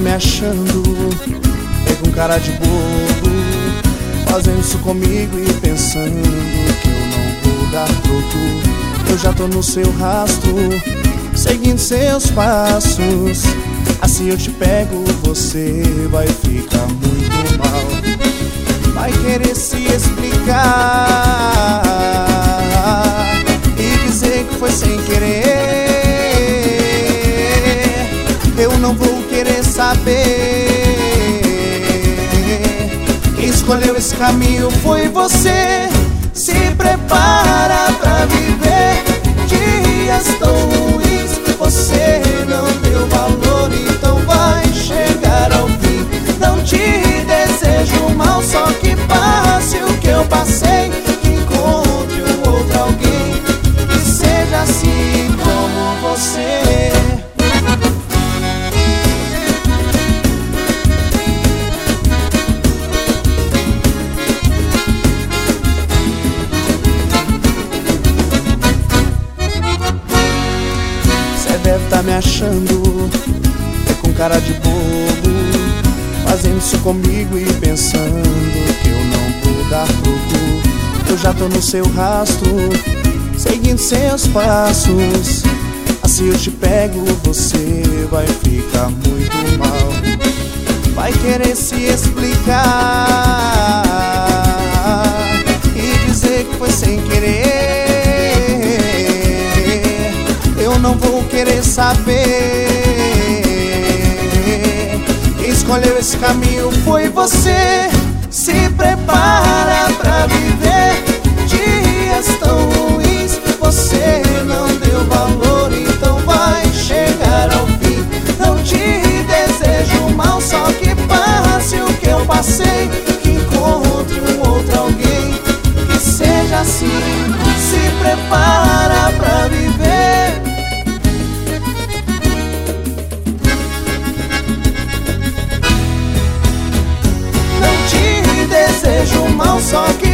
me achando, com cara de bobo, fazendo isso comigo e pensando que eu não vou dar troco. Eu já tô no seu rastro, seguindo seus passos. Assim eu te pego, você vai ficar muito mal. Vai querer se explicar e dizer que foi sem querer. Eu não vou querer saber. Quem escolheu esse caminho foi você. Se prepara pra viver dias tão ruins. Você não deu valor, então vai chegar ao fim. Não te desejo mal, só que passe o que eu passei. Que encontre um outro alguém que seja assim como você. Deve tá me achando, com cara de bobo, fazendo isso comigo e pensando que eu não vou dar troco. Eu já tô no seu rastro, seguindo seus passos. Assim eu te pego, você vai ficar muito mal. Vai querer se explicar e dizer que foi sem querer. Eu não vou querer saber. Quem escolheu esse caminho foi você. Se prepara pra viver dias tão ruins. Você não deu valor, então vai chegar ao fim. Não te desejo mal, só que passe o que eu passei. Que encontre um outro alguém que seja assim. Se prepara pra viver. Desejo mal, só que